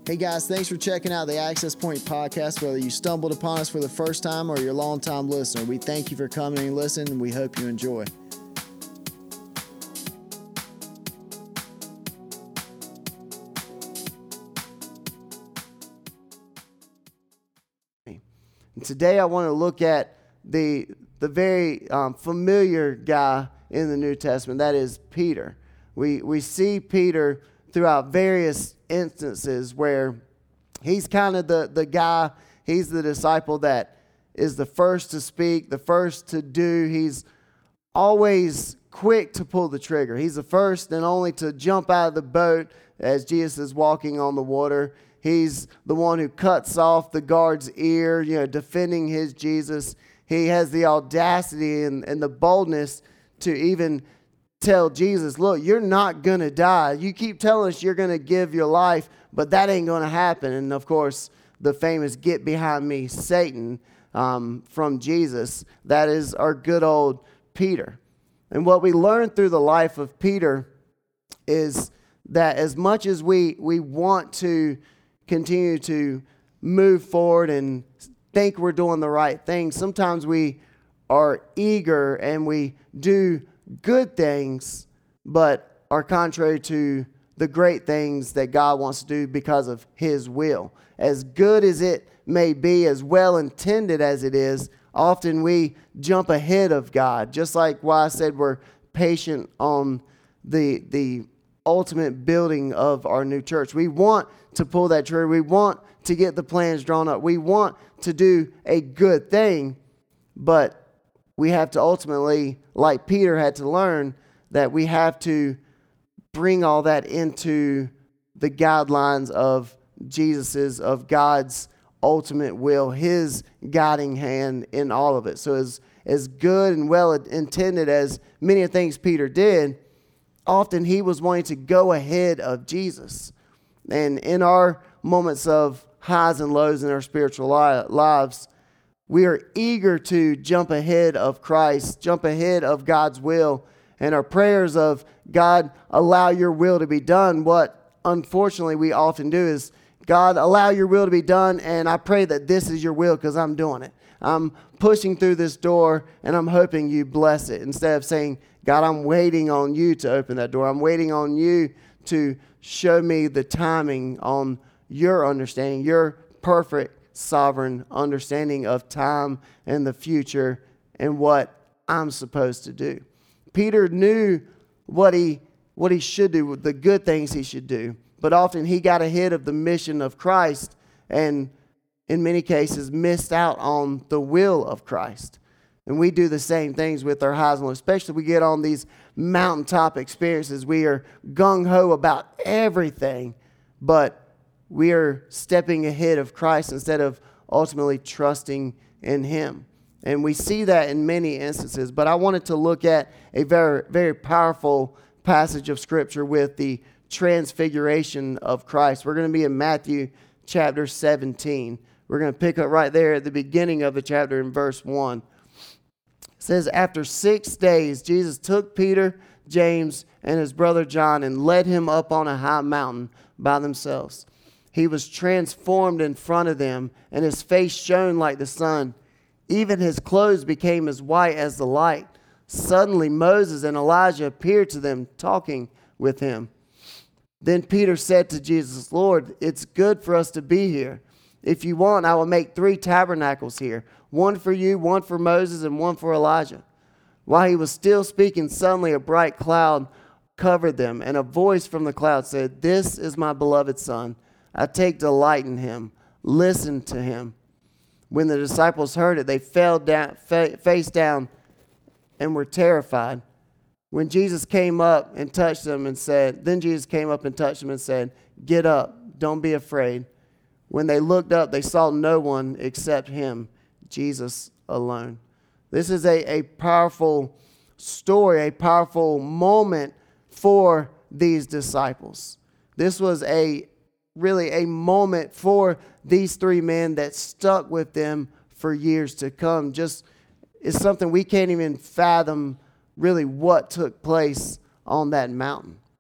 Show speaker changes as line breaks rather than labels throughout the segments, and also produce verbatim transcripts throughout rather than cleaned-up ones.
Hey guys, thanks for checking out the Access Point podcast. Whether you stumbled upon us for the first time or you're a long-time listener, we thank you for coming and listening, and we hope you enjoy. And today I want to look at the the very um, familiar guy in the New Testament, that is Peter. We we see Peter throughout various instances where he's kind of the, the guy, he's the disciple that is the first to speak, the first to do. He's always quick to pull the trigger. He's the first and only to jump out of the boat as Jesus is walking on the water. He's the one who cuts off the guard's ear, you know, defending his Jesus. He has the audacity and, and the boldness to even tell Jesus, look, you're not going to die. You keep telling us you're going to give your life, but that ain't going to happen. And of course, the famous "Get behind me, Satan," um, from Jesus. That is our good old Peter. And what we learn through the life of Peter is that as much as we, we want to continue to move forward and think we're doing the right thing, sometimes we are eager and we do good things, but are contrary to the great things that God wants to do because of His will. As good as it may be, as well intended as it is, often we jump ahead of God. Just like why I said we're patient on the the ultimate building of our new church. We want to pull that trigger. We want to get the plans drawn up. We want to do a good thing, but we have to ultimately, like Peter had to learn, that we have to bring all that into the guidelines of Jesus's, of God's ultimate will, His guiding hand in all of it. So as, as good and well intended as many of the things Peter did, often he was wanting to go ahead of Jesus. And in our moments of highs and lows in our spiritual li- lives, we are eager to jump ahead of Christ, jump ahead of God's will, and our prayers of, God, allow your will to be done. What unfortunately we often do is, God, allow your will to be done, and I pray that this is your will because I'm doing it. I'm pushing through this door, and I'm hoping you bless it. Instead of saying, God, I'm waiting on you to open that door. I'm waiting on you to show me the timing on your understanding, your perfect sovereign understanding of time and the future and what I'm supposed to do. Peter knew what he what he should do, the good things he should do, but often he got ahead of the mission of Christ and in many cases missed out on the will of Christ. And we do the same things with our highs and lows, especially we get on these mountaintop experiences. We are gung-ho about everything, but we are stepping ahead of Christ instead of ultimately trusting in Him. And we see that in many instances. But I wanted to look at a very, very powerful passage of Scripture with the transfiguration of Christ. We're going to be in Matthew chapter seventeen. We're going to pick up right there at the beginning of the chapter in verse one. It says, after six days, Jesus took Peter, James, and his brother John and led him up on a high mountain by themselves. He was transformed in front of them, and his face shone like the sun. Even his clothes became as white as the light. Suddenly Moses and Elijah appeared to them, talking with him. Then Peter said to Jesus, Lord, it's good for us to be here. If you want, I will make three tabernacles here, one for you, one for Moses, and one for Elijah. While he was still speaking, suddenly a bright cloud covered them, and a voice from the cloud said, this is my beloved Son. I take delight in him. Listen to him. When the disciples heard it, they fell down, fa- face down and were terrified. When Jesus came up and touched them and said, then Jesus came up and touched them and said, get up, don't be afraid. When they looked up, they saw no one except him, Jesus alone. This is a, a powerful story, a powerful moment for these disciples. This was a really a moment for these three men that stuck with them for years to come. Just it's something we can't even fathom really what took place on that mountain.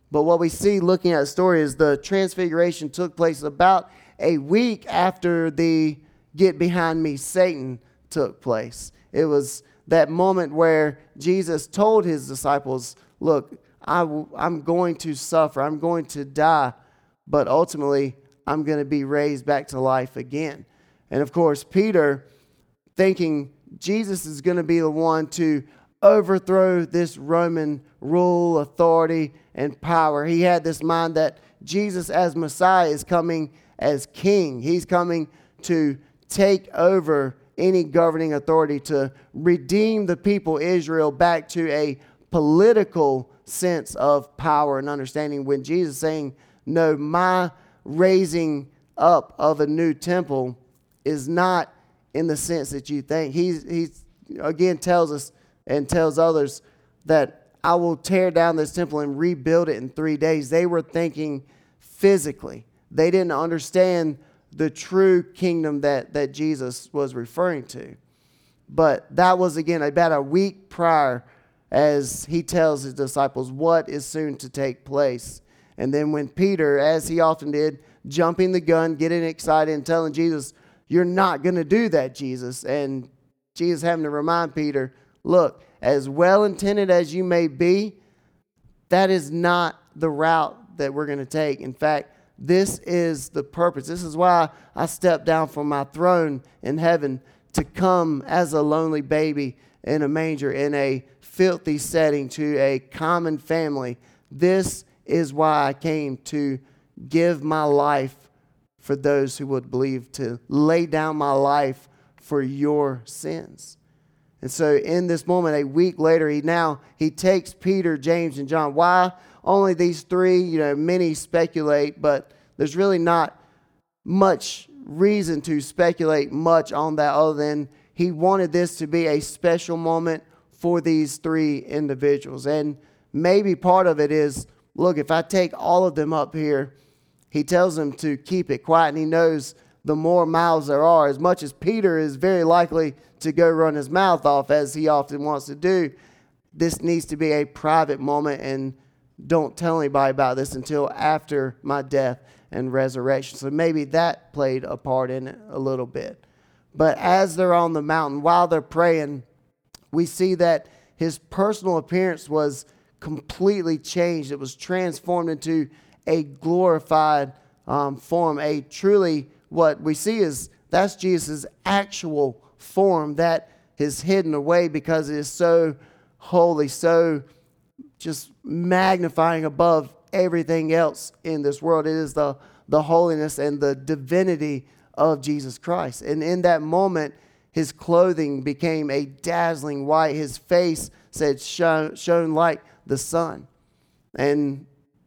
But what we see looking at the story is the transfiguration took place about a week after the "Get behind me, Satan" took place. It was that moment where Jesus told his disciples, look, I w- I'm going to suffer, I'm going to die, but ultimately I'm going to be raised back to life again. And of course, Peter, thinking Jesus is going to be the one to overthrow this Roman rule, authority, and power. He had this mind that Jesus as Messiah is coming as king. He's coming to take over any governing authority, to redeem the people Israel back to a political sense of power and understanding. When Jesus is saying, no, my raising up of a new temple is not in the sense that you think. He's, he's again tells us and tells others that I will tear down this temple and rebuild it in three days. They were thinking physically. They didn't understand the true kingdom that, that Jesus was referring to. But that was, again, about a week prior, as he tells his disciples what is soon to take place. And then when Peter, as he often did, jumping the gun, getting excited and telling Jesus, you're not going to do that, Jesus. And Jesus having to remind Peter, look, as well-intended as you may be, that is not the route that we're going to take. In fact, this is the purpose. This is why I stepped down from my throne in heaven to come as a lonely baby in a manger, in a filthy setting, to a common family. This is why I came, to give my life for those who would believe, to lay down my life for your sins. And so in this moment, a week later, he now, he takes Peter, James, and John. Why only these three? You know, many speculate, but there's really not much reason to speculate much on that other than he wanted this to be a special moment for these three individuals. And maybe part of it is, look, if I take all of them up here, he tells them to keep it quiet, and he knows the more mouths there are, as much as Peter is very likely to go run his mouth off, as he often wants to do, this needs to be a private moment, and don't tell anybody about this until after my death and resurrection. So maybe that played a part in it a little bit. But as they're on the mountain, while they're praying, we see that his personal appearance was completely changed. It was transformed into a glorified um, form. A truly, what we see is that's Jesus' actual form that is hidden away because it is so holy, so just magnifying above everything else in this world. It is the, the holiness and the divinity of Jesus Christ. And in that moment, his clothing became a dazzling white. His face said shone, shone like the sun. And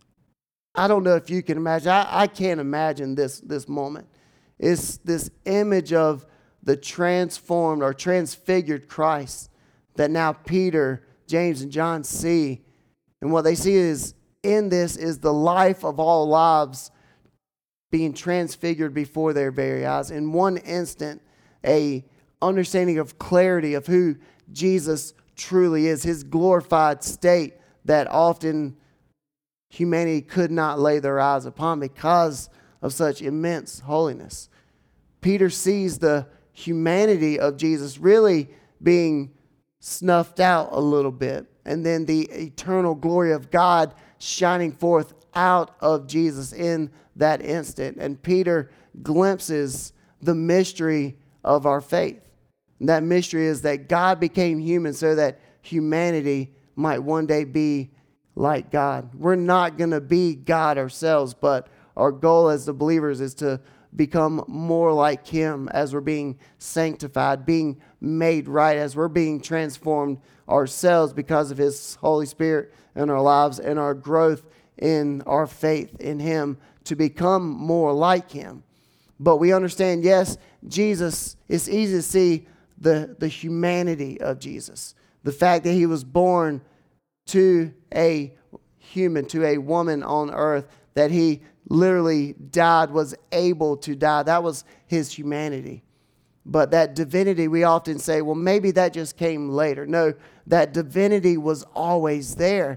I don't know if you can imagine. I, I can't imagine this, this moment. It's this image of the transformed or transfigured Christ that now Peter, James, and John see. And what they see is in this is the life of all lives being transfigured before their very eyes. In one instant, a understanding of clarity of who Jesus truly is, his glorified state that often humanity could not lay their eyes upon because of such immense holiness. Peter sees the humanity of Jesus really being snuffed out a little bit, and then the eternal glory of God shining forth out of Jesus in that instant. And Peter glimpses the mystery of our faith. And that mystery is that God became human so that humanity might one day be like God. We're not going to be God ourselves, but our goal as the believers is to become more like him as we're being sanctified, being made right, as we're being transformed ourselves because of his Holy Spirit in our lives and our growth in our faith in him to become more like him. But we understand, yes, Jesus, it's easy to see the, the humanity of Jesus. The fact that he was born to a human, to a woman on earth, that he literally died, was able to die. That was his humanity. But that divinity, we often say, well, maybe that just came later. No, that divinity was always there.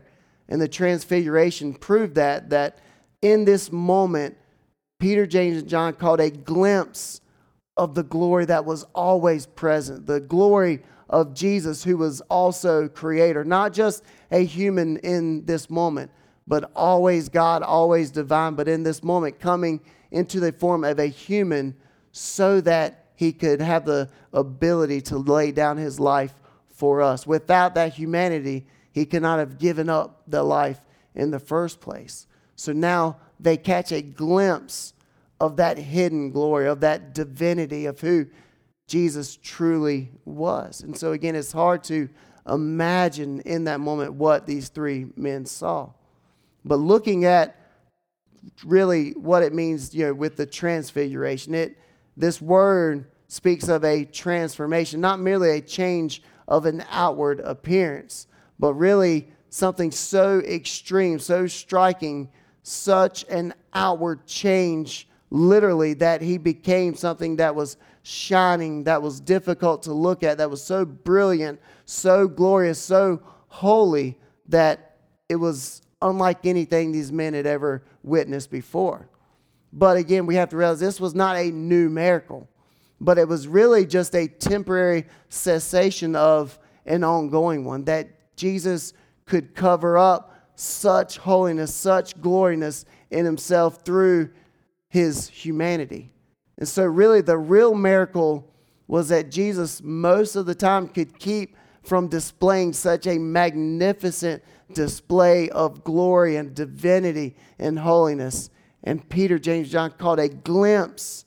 And the transfiguration proved that, that in this moment, Peter, James, and John caught a glimpse of the glory that was always present, the glory of Jesus, who was also creator, not just a human in this moment, but always God, always divine, but in this moment coming into the form of a human so that he could have the ability to lay down his life for us. Without that humanity, he could not have given up the life in the first place. So now they catch a glimpse of that hidden glory, of that divinity, of who Jesus truly was. And so again, it's hard to imagine in that moment what these three men saw. But looking at really what it means, you know, with the transfiguration, it this word speaks of a transformation, not merely a change of an outward appearance, but really something so extreme, so striking, such an outward change, literally, that he became something that was shining, that was difficult to look at, that was so brilliant, so glorious, so holy, that it was unlike anything these men had ever witnessed before. But again, we have to realize this was not a new miracle, but it was really just a temporary cessation of an ongoing one, that Jesus could cover up such holiness, such gloriness in himself through his humanity. And so really the real miracle was that Jesus most of the time could keep from displaying such a magnificent display of glory and divinity and holiness. And Peter, James, John caught a glimpse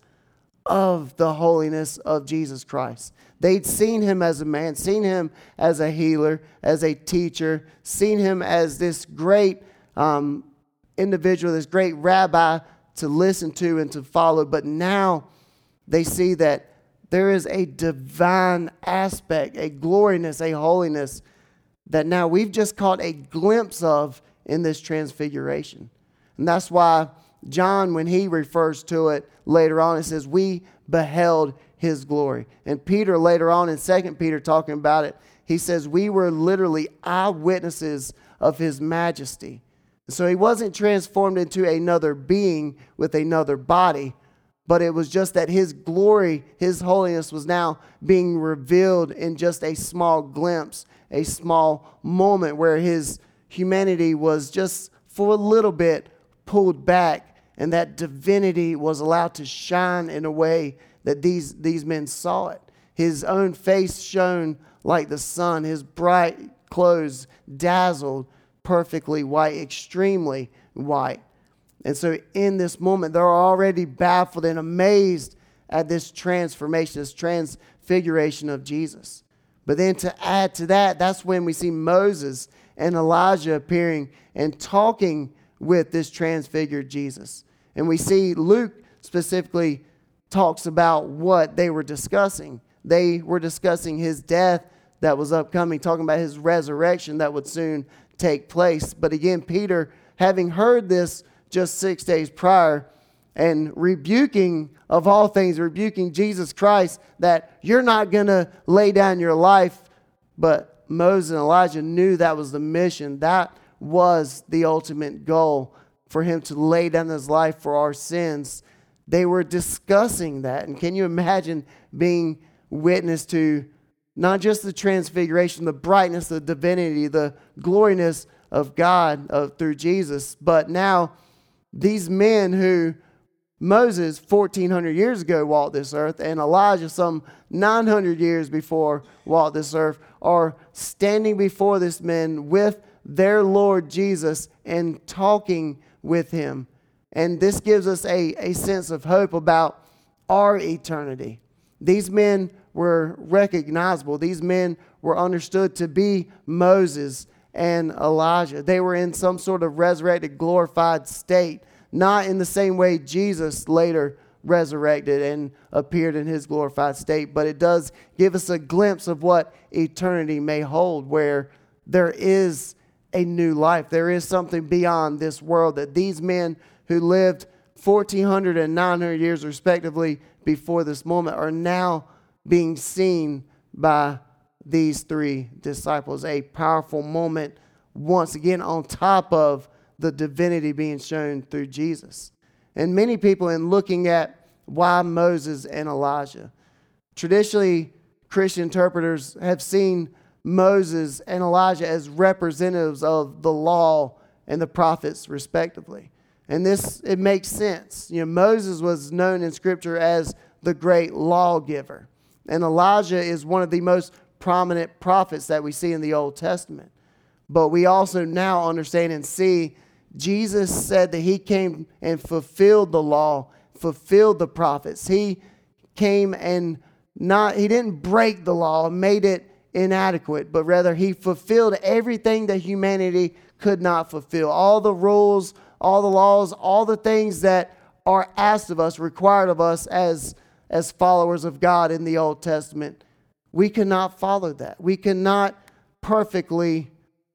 of the holiness of Jesus Christ. They'd seen him as a man, seen him as a healer, as a teacher, seen him as this great um, individual, this great rabbi to listen to and to follow. But now they see that there is a divine aspect, a gloriness, a holiness that now we've just caught a glimpse of in this transfiguration. And that's why John, when he refers to it later on, it says, we beheld his glory. And Peter, later on in Second Peter, talking about it, he says, we were literally eyewitnesses of his majesty. So he wasn't transformed into another being with another body, but it was just that his glory, his holiness was now being revealed in just a small glimpse, a small moment where his humanity was just for a little bit pulled back, and that divinity was allowed to shine in a way that these, these men saw it. His own face shone like the sun, his bright clothes dazzled perfectly white, extremely white. And so in this moment, they're already baffled and amazed at this transformation, this transfiguration of Jesus. But then to add to that, that's when we see Moses and Elijah appearing and talking with this transfigured Jesus. And we see Luke specifically talks about what they were discussing. They were discussing his death that was upcoming, talking about his resurrection that would soon take place. But again, Peter, having heard this just six days prior and rebuking, of all things, rebuking Jesus Christ that you're not going to lay down your life. But Moses and Elijah knew that was the mission. That was the ultimate goal, for him to lay down his life for our sins. They were discussing that. And can you imagine being witness to not just the transfiguration, the brightness, the divinity, the gloriness of God uh, through Jesus, but now these men who Moses fourteen hundred years ago walked this earth, and Elijah some nine hundred years before walked this earth, are standing before this men with their Lord Jesus and talking with him. And this gives us a, a sense of hope about our eternity. These men were recognizable. These men were understood to be Moses and Elijah. They were in some sort of resurrected, glorified state, not in the same way Jesus later resurrected and appeared in his glorified state, but it does give us a glimpse of what eternity may hold, where there is a new life. There is something beyond this world, that these men who lived fourteen hundred and nine hundred years respectively before this moment are now being seen by these three disciples. A powerful moment once again on top of the divinity being shown through Jesus. And many people, in looking at why Moses and Elijah, traditionally Christian interpreters have seen Moses and Elijah as representatives of the law and the prophets respectively. And this, it makes sense. You know, Moses was known in Scripture as the great lawgiver. And Elijah is one of the most prominent prophets that we see in the Old Testament. But we also now understand and see Jesus said that he came and fulfilled the law, fulfilled the prophets. He came and not, he didn't break the law, made it inadequate, but rather he fulfilled everything that humanity could not fulfill. All the rules, all the laws, all the things that are asked of us, required of us as, as followers of God in the Old Testament. We cannot follow that. We cannot perfectly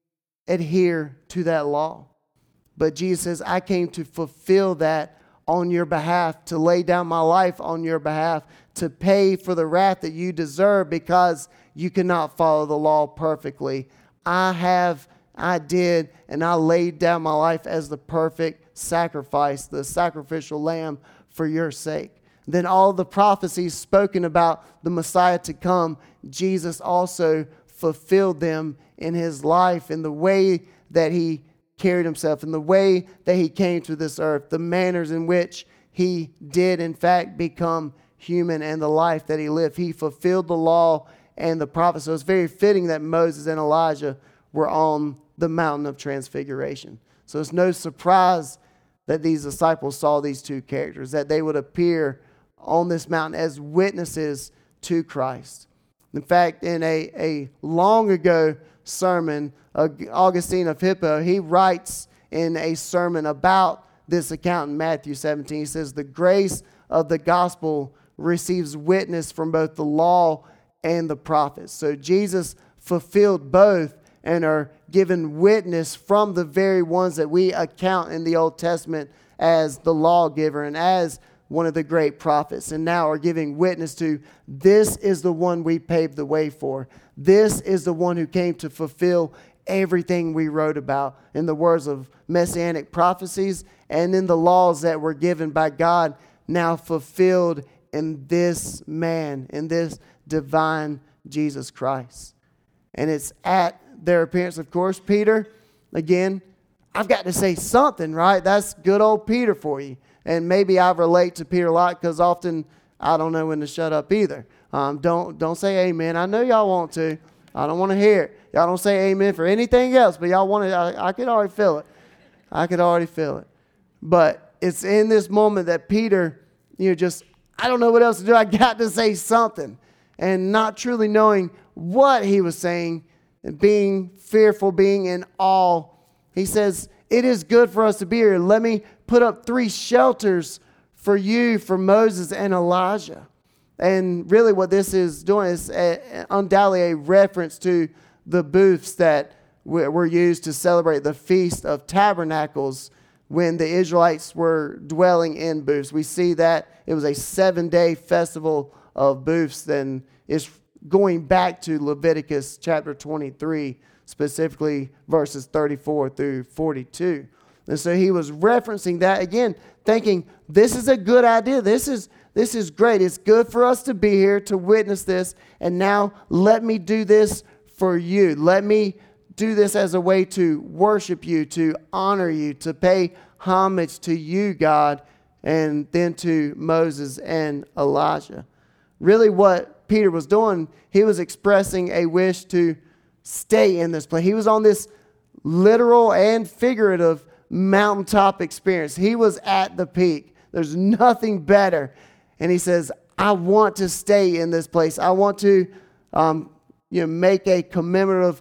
adhere to that law. But Jesus says, I came to fulfill that on your behalf, to lay down my life on your behalf, to pay for the wrath that you deserve because you cannot follow the law perfectly. I have, I did, and I laid down my life as the perfect sacrifice, the sacrificial lamb for your sake. Then all the prophecies spoken about the Messiah to come, Jesus also fulfilled them in his life, in the way that he carried himself, in the way that he came to this earth, the manners in which he did in fact become human, and the life that he lived. He fulfilled the law and the prophets. So it's very fitting that Moses and Elijah were on the mountain of transfiguration. So it's no surprise that these disciples saw these two characters, that they would appear on this mountain as witnesses to Christ. In fact, in a, a long ago sermon, uh, Augustine of Hippo, he writes in a sermon about this account in Matthew seventeen. He says, the grace of the gospel receives witness from both the law and the prophets. So Jesus fulfilled both and are given witness from the very ones that we account in the Old Testament as the lawgiver and as one of the great prophets, and now are giving witness to, this is the one we paved the way for. This is the one who came to fulfill everything we wrote about in the words of messianic prophecies and in the laws that were given by God, now fulfilled in this man, in this divine Jesus Christ. And it's at their appearance, of course, Peter, again, I've got to say something, right? That's good old Peter for you. And maybe I relate to Peter a lot because often I don't know when to shut up either. Um, don't don't say amen. I know y'all want to. I don't want to hear it. Y'all don't say amen for anything else, but y'all want to. I, I could already feel it. I could already feel it. But it's in this moment that Peter, you know, just, I don't know what else to do. I got to say something. And not truly knowing what he was saying, and being fearful, being in awe, he says, it is good for us to be here. Let me put up three shelters for you, for Moses and Elijah. And really what this is doing is a, undoubtedly a reference to the booths that were used to celebrate the Feast of Tabernacles when the Israelites were dwelling in booths. We see that it was a seven-day festival of booths. Then it's going back to Leviticus chapter twenty-three, specifically verses thirty-four through forty-two. And so he was referencing that again, thinking this is a good idea. This is this is great. It's good for us to be here to witness this. And now let me do this for you. Let me do this as a way to worship you, to honor you, to pay homage to you, God, and then to Moses and Elijah. Really what Peter was doing, he was expressing a wish to stay in this place. He was on this literal and figurative mountaintop experience. He was at the peak. There's nothing better. And he says, I want to stay in this place. I want to um, you know, make a commemorative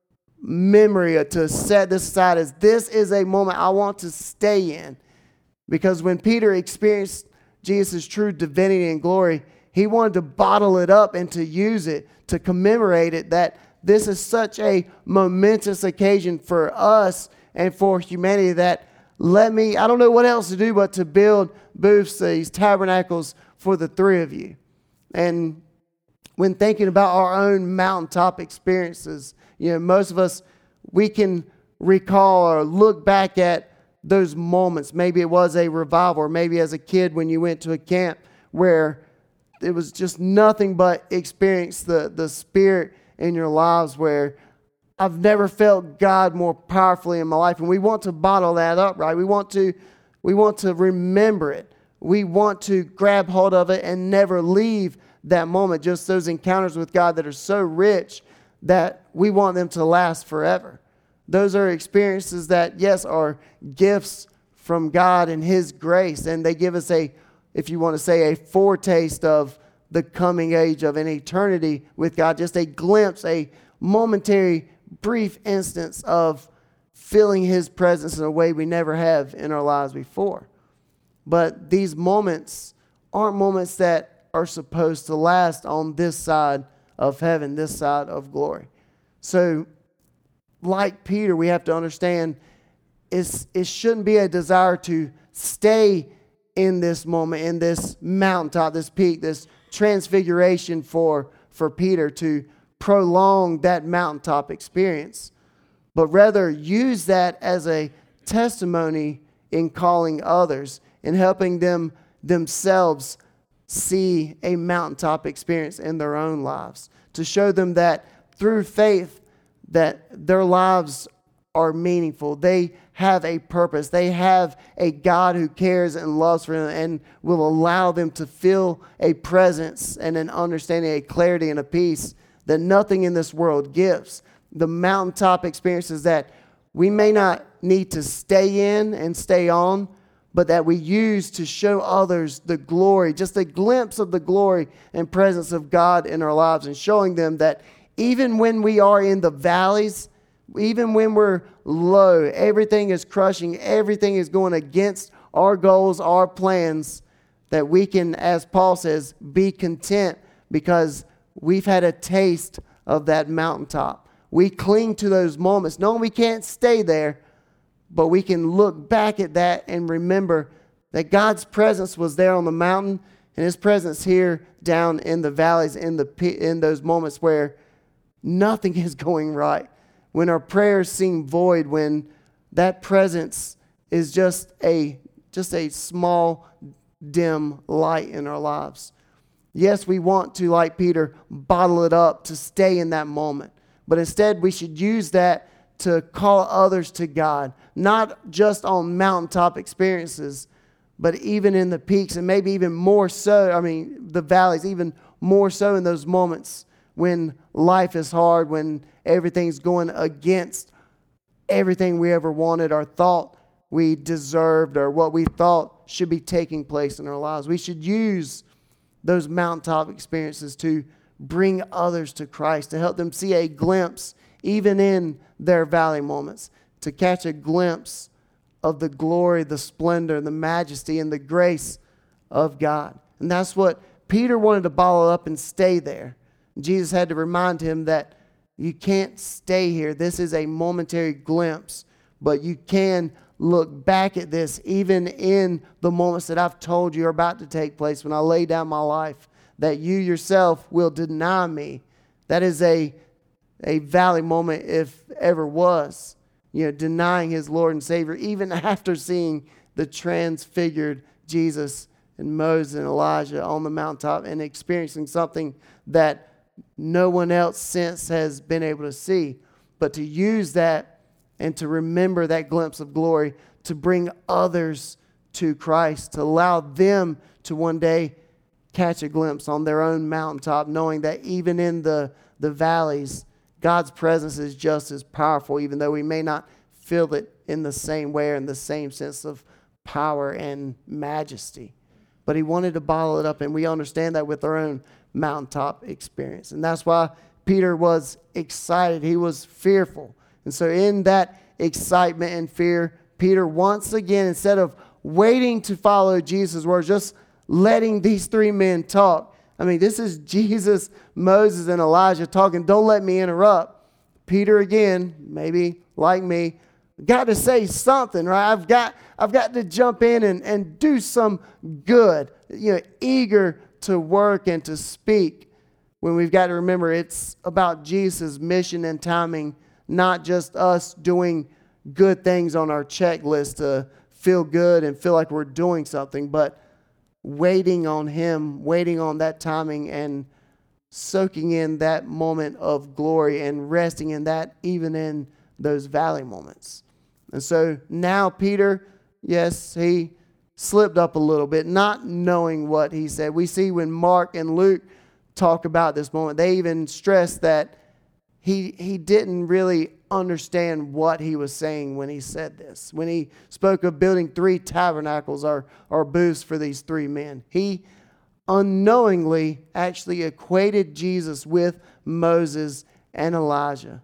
memory to set this aside as this is a moment I want to stay in. Because when Peter experienced Jesus' true divinity and glory, he wanted to bottle it up and to use it, to commemorate it, that this is such a momentous occasion for us and for humanity that let me, I don't know what else to do but to build booths, these tabernacles for the three of you. And when thinking about our own mountaintop experiences, you know, most of us, we can recall or look back at those moments. Maybe it was a revival, or maybe as a kid when you went to a camp where it was just nothing but experience the, the Spirit in your lives, where I've never felt God more powerfully in my life. And we want to bottle that up, right? We want to, we want to remember it. We want to grab hold of it and never leave that moment. Just those encounters with God that are so rich that we want them to last forever. Those are experiences that, yes, are gifts from God and His grace. And they give us a, if you want to say, a foretaste of the coming age of an eternity with God. Just a glimpse, a momentary, brief instance of feeling His presence in a way we never have in our lives before. But these moments aren't moments that are supposed to last on this side of heaven, this side of glory. So, like Peter, we have to understand it's, it shouldn't be a desire to stay in this moment, in this mountaintop, this peak, this transfiguration for, for Peter, to prolong that mountaintop experience, but rather use that as a testimony in calling others and helping them themselves see a mountaintop experience in their own lives, to show them that through faith that their lives are meaningful. They have a purpose. They have a God who cares and loves for them and will allow them to feel a presence and an understanding, a clarity and a peace that nothing in this world gives. The mountaintop experiences that we may not need to stay in and stay on, but that we use to show others the glory, just a glimpse of the glory and presence of God in our lives, and showing them that even when we are in the valleys, even when we're low, everything is crushing, everything is going against our goals, our plans, that we can, as Paul says, be content because we've had a taste of that mountaintop. We cling to those moments, knowing we can't stay there, but we can look back at that and remember that God's presence was there on the mountain and His presence here down in the valleys, in the in those moments where nothing is going right, when our prayers seem void, when that presence is just a just a small, dim light in our lives. Yes, we want to, like Peter, bottle it up to stay in that moment, but instead we should use that to call others to God, not just on mountaintop experiences, but even in the peaks, and maybe even more so, I mean, the valleys, even more so in those moments when life is hard, when everything's going against everything we ever wanted or thought we deserved or what we thought should be taking place in our lives. We should use those mountaintop experiences to bring others to Christ, to help them see a glimpse, even in their valley moments, to catch a glimpse of the glory, the splendor, the majesty, and the grace of God. And that's what Peter wanted to bottle up and stay there. Jesus had to remind him that you can't stay here. This is a momentary glimpse, but you can look back at this even in the moments that I've told you are about to take place when I lay down my life, that you yourself will deny me. That is a a valley moment, if ever was, you know, denying His Lord and Savior, even after seeing the transfigured Jesus and Moses and Elijah on the mountaintop and experiencing something that no one else since has been able to see. But to use that and to remember that glimpse of glory, to bring others to Christ, to allow them to one day catch a glimpse on their own mountaintop, knowing that even in the, the valleys, God's presence is just as powerful, even though we may not feel it in the same way or in the same sense of power and majesty. But He wanted to bottle it up, and we understand that with our own mountaintop experience. And that's why Peter was excited. He was fearful. And so in that excitement and fear, Peter once again, instead of waiting to follow Jesus' words, just letting these three men talk. I mean, this is Jesus, Moses, and Elijah talking. Don't let me interrupt. Peter again, maybe like me, got to say something, right? I've got I've got to jump in and, and do some good, you know, eager to work and to speak, when we've got to remember it's about Jesus' mission and timing, not just us doing good things on our checklist to feel good and feel like we're doing something, but waiting on Him, waiting on that timing and soaking in that moment of glory and resting in that even in those valley moments. And so now Peter, yes, he slipped up a little bit, not knowing what he said. We see when Mark and Luke talk about this moment, they even stress that he he didn't really understand what he was saying when he said this. When he spoke of building three tabernacles or, or booths for these three men, he unknowingly actually equated Jesus with Moses and Elijah.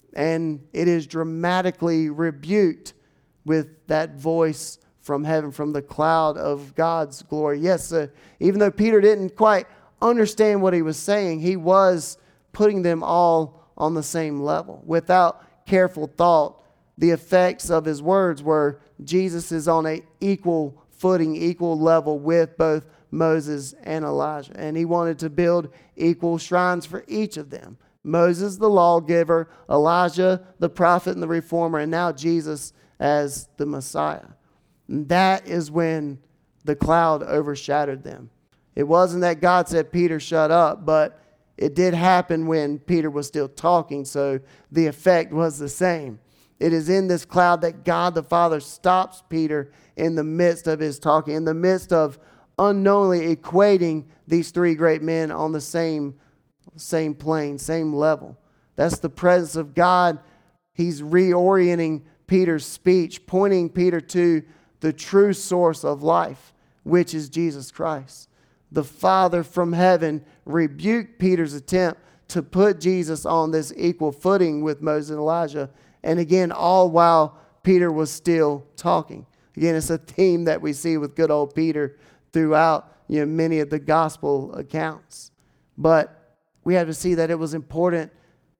And it is dramatically rebuked with that voice from heaven, from the cloud of God's glory. Yes, uh, even though Peter didn't quite understand what he was saying, he was putting them all on the same level. Without careful thought, the effects of his words were Jesus is on an equal footing, equal level with both Moses and Elijah. And he wanted to build equal shrines for each of them. Moses, the lawgiver, Elijah, the prophet and the reformer, and now Jesus as the Messiah. And that is when the cloud overshadowed them. It wasn't that God said, Peter, shut up, but it did happen when Peter was still talking, so the effect was the same. It is in this cloud that God the Father stops Peter in the midst of his talking, in the midst of unknowingly equating these three great men on the same, same plane, same level. That's the presence of God. He's reorienting Peter's speech, pointing Peter to the true source of life, which is Jesus Christ. The Father from heaven rebuked Peter's attempt to put Jesus on this equal footing with Moses and Elijah. And again, all while Peter was still talking. Again, it's a theme that we see with good old Peter throughout, you know, many of the gospel accounts. But we have to see that it was important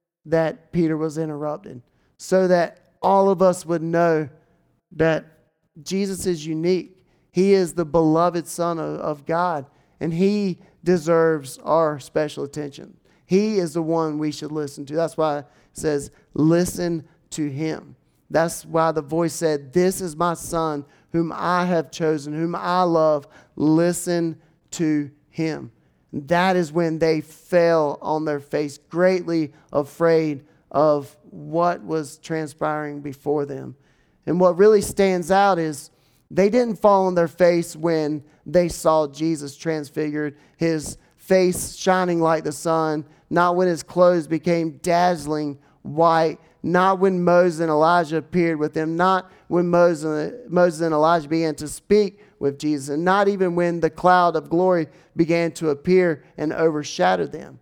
that Peter was interrupted so that all of us would know that Jesus is unique. He is the beloved Son of, of God. And He deserves our special attention. He is the one we should listen to. That's why it says, listen to Him. That's why the voice said, this is my Son whom I have chosen, whom I love. Listen to Him. That is when they fell on their face, greatly afraid of what was transpiring before them. And what really stands out is they didn't fall on their face when they saw Jesus transfigured, His face shining like the sun, not when His clothes became dazzling white, not when Moses and Elijah appeared with Him, not when Moses, Moses and Elijah began to speak with Jesus, and not even when the cloud of glory began to appear and overshadow them.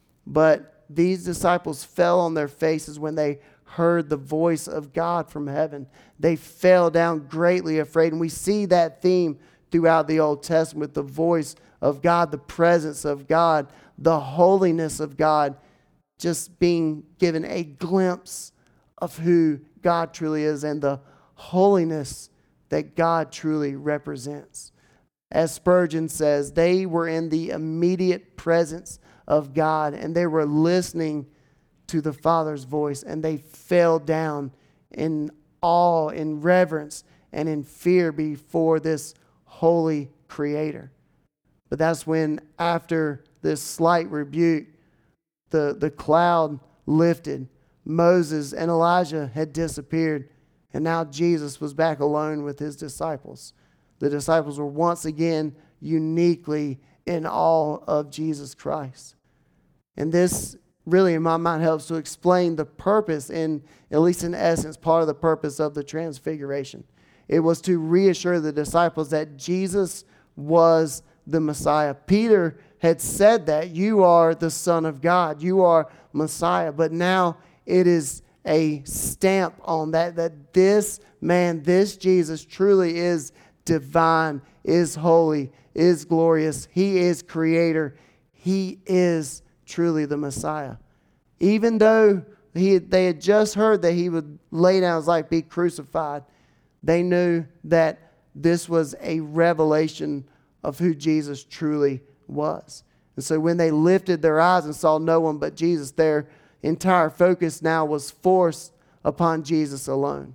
But these disciples fell on their faces when they heard the voice of God from heaven. They fell down greatly afraid. And we see that theme throughout the Old Testament, the voice of God, the presence of God, the holiness of God, just being given a glimpse of who God truly is and the holiness that God truly represents. As Spurgeon says, they were in the immediate presence of God and they were listening to the Father's voice, and they fell down in awe, in reverence, and in fear before this holy Creator. But that's when, after this slight rebuke, the, the cloud lifted. Moses and Elijah had disappeared, and now Jesus was back alone with His disciples. The disciples were once again uniquely in awe of Jesus Christ. And this really, in my mind, helps to explain the purpose, in at least in essence, part of the purpose of the transfiguration. It was to reassure the disciples that Jesus was the Messiah. Peter had said that, you are the Son of God, you are Messiah. But now it is a stamp on that, that this man, this Jesus truly is divine, is holy, is glorious. He is Creator. He is truly the Messiah. Even though he, they had just heard that He would lay down His life, be crucified, they knew that this was a revelation of who Jesus truly was. And so when they lifted their eyes and saw no one but Jesus, their entire focus now was forced upon Jesus alone.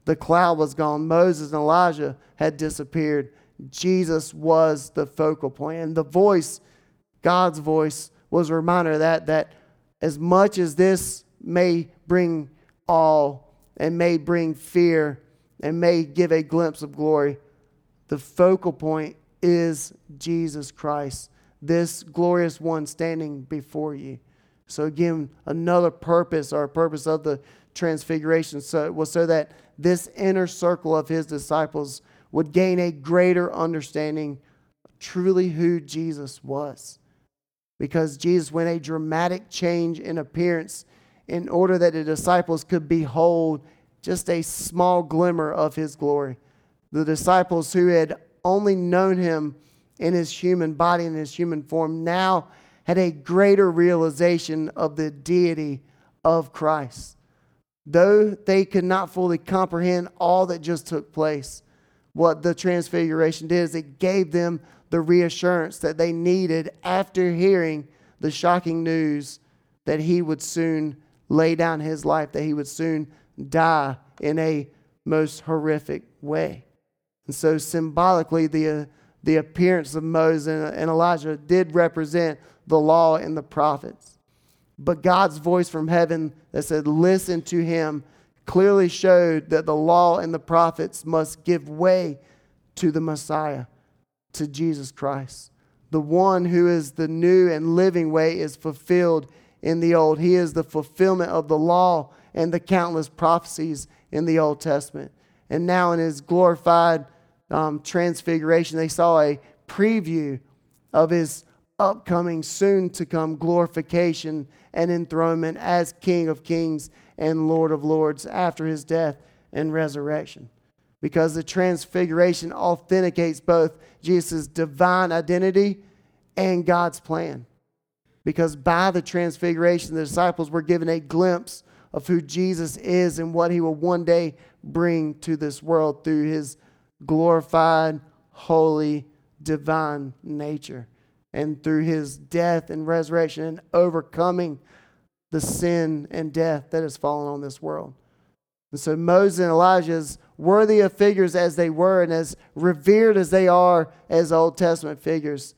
The cloud was gone. Moses and Elijah had disappeared. Jesus was the focal point. And the voice, God's voice, was a reminder of that, that as much as this may bring awe and may bring fear and may give a glimpse of glory, the focal point is Jesus Christ, this glorious one standing before you. So again, another purpose or purpose of the transfiguration so, was so that this inner circle of his disciples would gain a greater understanding of truly who Jesus was. Because Jesus went a dramatic change in appearance in order that the disciples could behold just a small glimmer of his glory. The disciples who had only known him in his human body and his human form now had a greater realization of the deity of Christ. Though they could not fully comprehend all that just took place, what the transfiguration did is it gave them the reassurance that they needed after hearing the shocking news that he would soon lay down his life, that he would soon die in a most horrific way. And so symbolically, the, uh, the appearance of Moses and, and Elijah did represent the law and the prophets. But God's voice from heaven that said, listen to him, clearly showed that the law and the prophets must give way to the Messiah, to Jesus Christ. The one who is the new and living way is fulfilled in the old. He is the fulfillment of the law and the countless prophecies in the Old Testament. And now in his glorified um, transfiguration, they saw a preview of his upcoming, soon to come glorification and enthronement as King of Kings and Lord of Lords after his death and resurrection. Because the transfiguration authenticates both Jesus' divine identity and God's plan. Because by the transfiguration, the disciples were given a glimpse of who Jesus is and what he will one day bring to this world through his glorified, holy, divine nature. And through his death and resurrection and overcoming the sin and death that has fallen on this world. And so Moses and Elijah, as worthy of figures as they were and as revered as they are as Old Testament figures,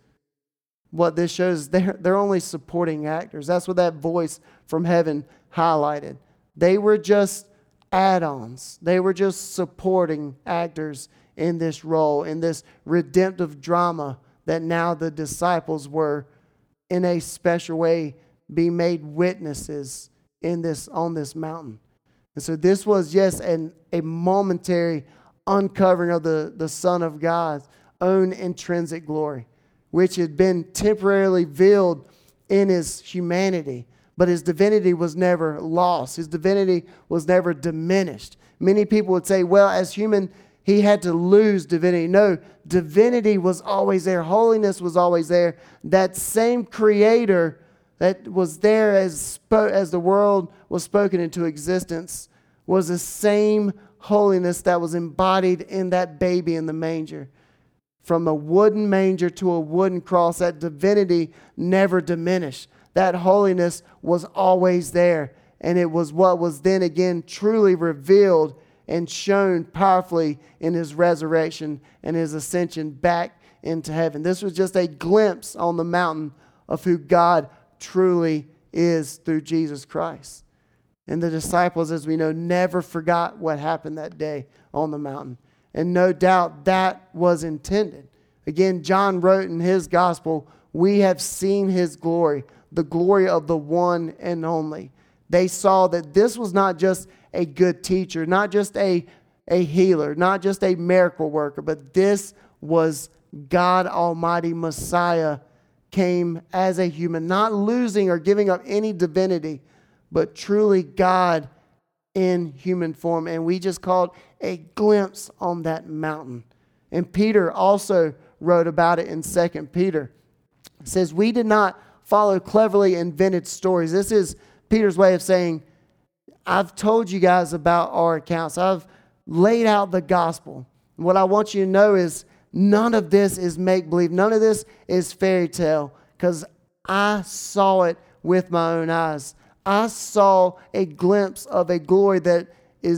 what this shows is they're, they're only supporting actors. That's what that voice from heaven highlighted. They were just add-ons. They were just supporting actors in this role, in this redemptive drama that now the disciples were, in a special way, be made witnesses in this on this mountain. And so this was, yes, an, a momentary uncovering of the, the Son of God's own intrinsic glory, which had been temporarily veiled in his humanity. But his divinity was never lost. His divinity was never diminished. Many people would say, well, as human, he had to lose divinity. No, divinity was always there. Holiness was always there. That same creator that was there as, as the world was spoken into existence was the same holiness that was embodied in that baby in the manger. From a wooden manger to a wooden cross, that divinity never diminished. That holiness was always there. And it was what was then again truly revealed and shown powerfully in his resurrection and his ascension back into heaven. This was just a glimpse on the mountain of who God truly is through Jesus Christ. And the disciples, as we know, never forgot what happened that day on the mountain. And no doubt that was intended. Again, John wrote in his gospel, we have seen his glory, the glory of the one and only. They saw that this was not just a good teacher, not just a, a healer, not just a miracle worker, but this was God Almighty Messiah came as a human, not losing or giving up any divinity, but truly God in human form. And we just called a glimpse on that mountain. And Peter also wrote about it in Second Peter. It says, we did not follow cleverly invented stories. This is Peter's way of saying, I've told you guys about our accounts. I've laid out the gospel. What I want you to know is none of this is make-believe. None of this is fairy tale, because I saw it with my own eyes. I saw a glimpse of a glory that is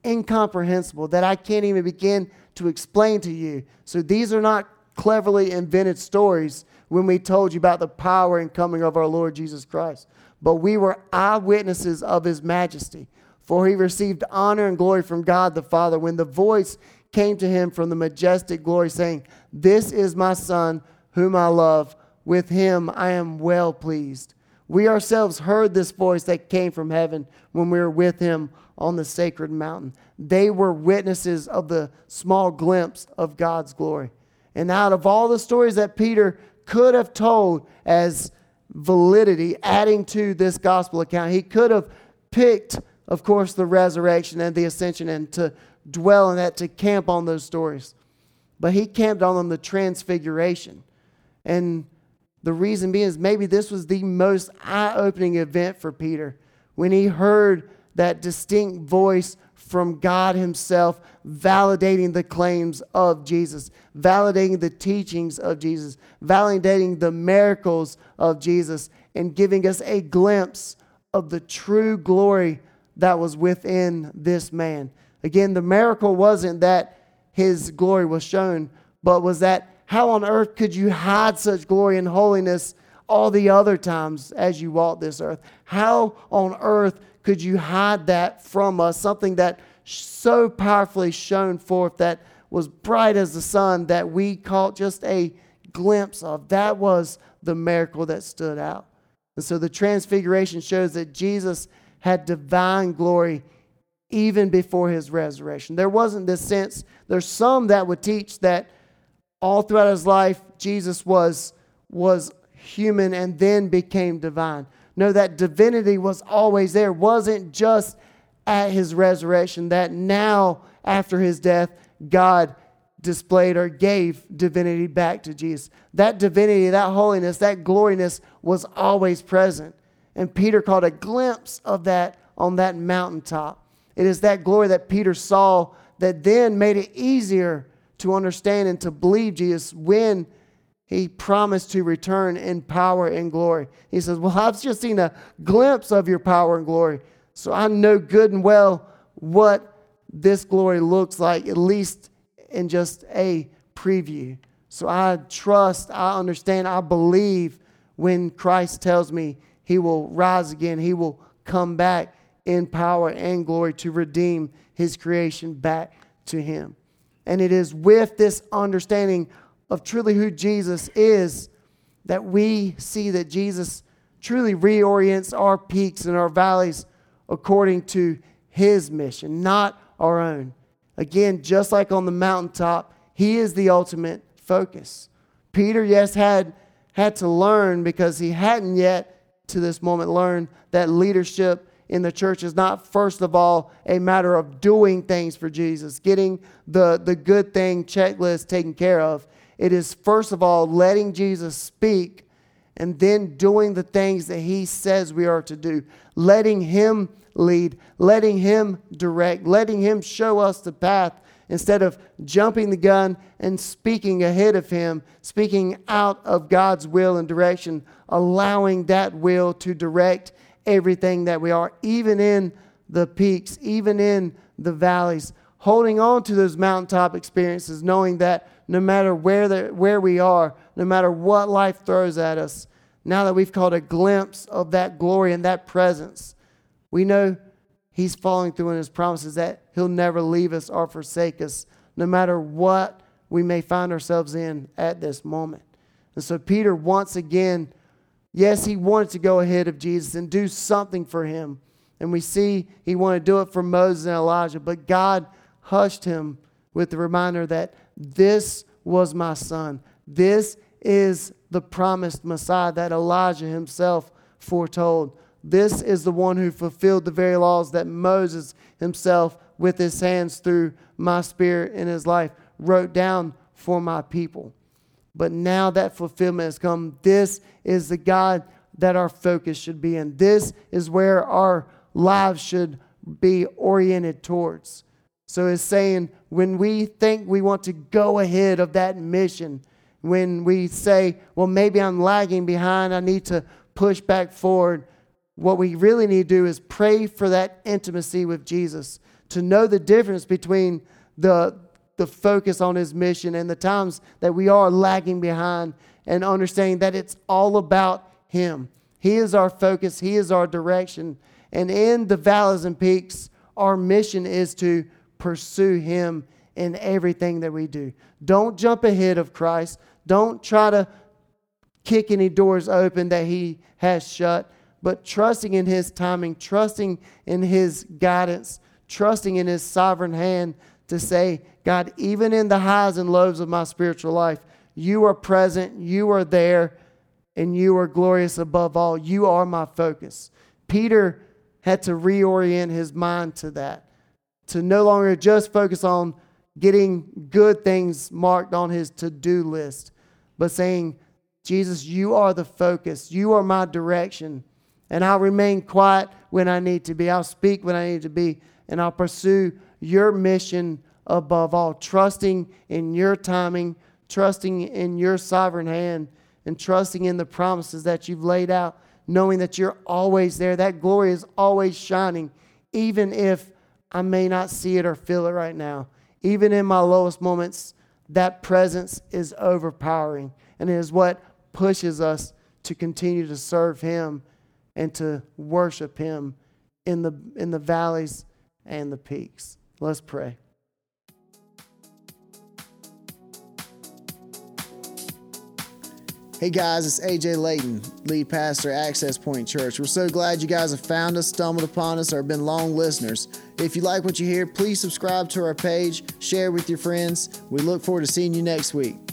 incomprehensible that I can't even begin to explain to you. So these are not cleverly invented stories when we told you about the power and coming of our Lord Jesus Christ. But we were eyewitnesses of his majesty. For he received honor and glory from God the Father when the voice came to him from the majestic glory saying, "This is my Son whom I love. With him I am well pleased." We ourselves heard this voice that came from heaven when we were with him on the sacred mountain. They were witnesses of the small glimpse of God's glory. And out of all the stories that Peter could have told as validity, adding to this gospel account, he could have picked, of course, the resurrection and the ascension and to dwell in that, to camp on those stories. But he camped on the transfiguration. And the reason being is maybe this was the most eye-opening event for Peter when he heard that distinct voice from God himself validating the claims of Jesus, validating the teachings of Jesus, validating the miracles of Jesus, and giving us a glimpse of the true glory that was within this man. Again, the miracle wasn't that his glory was shown, but was that how on earth could you hide such glory and holiness all the other times as you walk this earth? How on earth could you hide that from us? Something that so powerfully shone forth, that was bright as the sun, that we caught just a glimpse of. That was the miracle that stood out. And so the transfiguration shows that Jesus had divine glory even before his resurrection. There wasn't this sense, there's some that would teach that all throughout his life, Jesus was, was human and then became divine. No, that divinity was always there. It wasn't just at his resurrection, that now, after his death, God displayed or gave divinity back to Jesus. That divinity, that holiness, that gloriness was always present. And Peter caught a glimpse of that on that mountaintop. It is that glory that Peter saw that then made it easier to understand and to believe Jesus when he promised to return in power and glory. He says, well, I've just seen a glimpse of your power and glory, so I know good and well what this glory looks like, at least in just a preview. So I trust, I understand, I believe when Christ tells me he will rise again, he will come back in power and glory to redeem his creation back to him. And it is with this understanding of truly who Jesus is that we see that Jesus truly reorients our peaks and our valleys according to his mission, not our own. Again, just like on the mountaintop, he is the ultimate focus. Peter, yes, had, had to learn, because he hadn't yet to this moment learned that leadership in the church is not, first of all, a matter of doing things for Jesus, getting the, the good thing checklist taken care of. It is, first of all, letting Jesus speak and then doing the things that he says we are to do. Letting him lead, letting him direct, letting him show us the path instead of jumping the gun and speaking ahead of him, speaking out of God's will and direction, allowing that will to direct everything that we are, even in the peaks, even in the valleys, holding on to those mountaintop experiences, knowing that no matter where the, where we are, no matter what life throws at us, now that we've caught a glimpse of that glory and that presence, we know he's following through in his promises that he'll never leave us or forsake us, no matter what we may find ourselves in at this moment. And so Peter, once again, yes, he wanted to go ahead of Jesus and do something for him. And we see he wanted to do it for Moses and Elijah. But God hushed him with the reminder that this was my son. This is the promised Messiah that Elijah himself foretold. This is the one who fulfilled the very laws that Moses himself, with his hands through my spirit in his life, wrote down for my people. But now that fulfillment has come. This is the God that our focus should be in. This is where our lives should be oriented towards. So it's saying when we think we want to go ahead of that mission, when we say, well, maybe I'm lagging behind, I need to push back forward, what we really need to do is pray for that intimacy with Jesus, to know the difference between the, the focus on his mission and the times that we are lagging behind, and understanding that it's all about him. He is our focus. He is our direction. And in the valleys and peaks, our mission is to pursue him in everything that we do. Don't jump ahead of Christ. Don't try to kick any doors open that he has shut, but trusting in his timing, trusting in his guidance, trusting in his sovereign hand to say, God, even in the highs and lows of my spiritual life, you are present, you are there, and you are glorious above all. You are my focus. Peter had to reorient his mind to that, to no longer just focus on getting good things marked on his to-do list, but saying, Jesus, you are the focus. You are my direction. And I'll remain quiet when I need to be. I'll speak when I need to be. And I'll pursue your mission above all, trusting in your timing, trusting in your sovereign hand, and trusting in the promises that you've laid out, knowing that you're always there. That glory is always shining, even if I may not see it or feel it right now. Even in my lowest moments, that presence is overpowering, and it is what pushes us to continue to serve him and to worship him in the in the valleys and the peaks. Let's pray.
Hey guys, it's A J Layton, lead pastor at Access Point Church. We're so glad you guys have found us, stumbled upon us, or been long listeners. If you like what you hear, please subscribe to our page, share with your friends. We look forward to seeing you next week.